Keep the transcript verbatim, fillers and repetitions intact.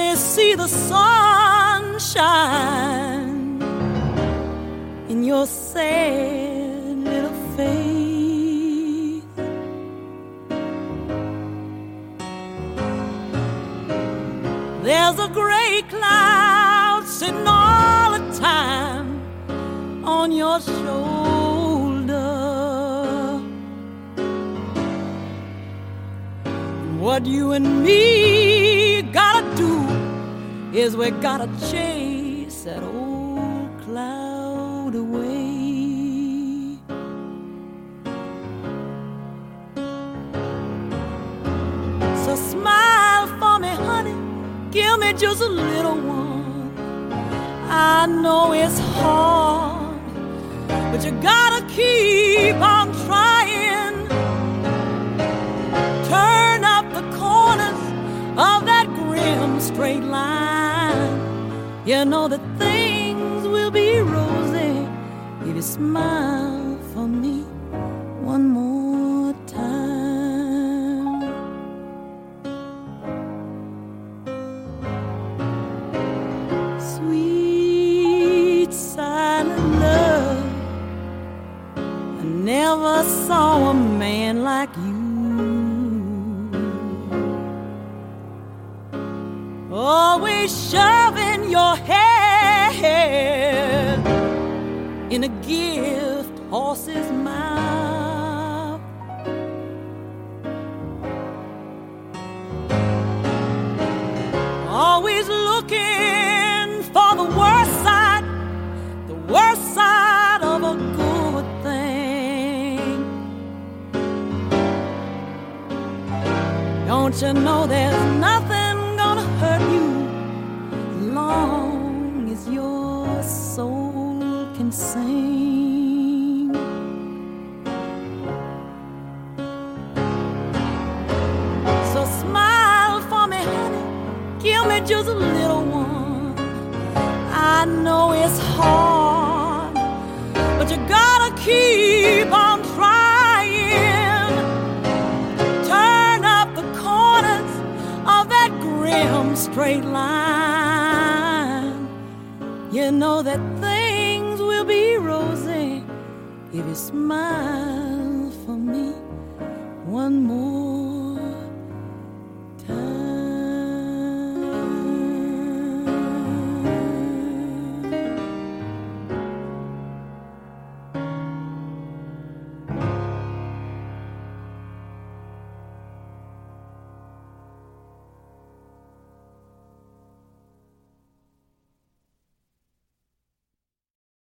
me see the sunshine in your sad little face. There's a gray cloud sitting all the time on your shoulder. What you and me gotta do is we gotta chase that old cloud away. So smile for me, honey, give me just a little one. I know it's hard, but you gotta keep on trying. Turn up the corners of that grim straight line. You know that things will be rosy if you smile for me one more time. Sweet silent love, I never saw a man like you. Always shoving your head in a gift horse's mouth. Always looking for the worst side, the worst side of a good thing. Don't you know there's nothing gonna hurt you as long as your soul can sing. So smile for me, honey, give me just a little one. I know it's hard, but you gotta keep on trying. Turn up the corners of that grim straight line. You know that things will be rosy if you smile for me one more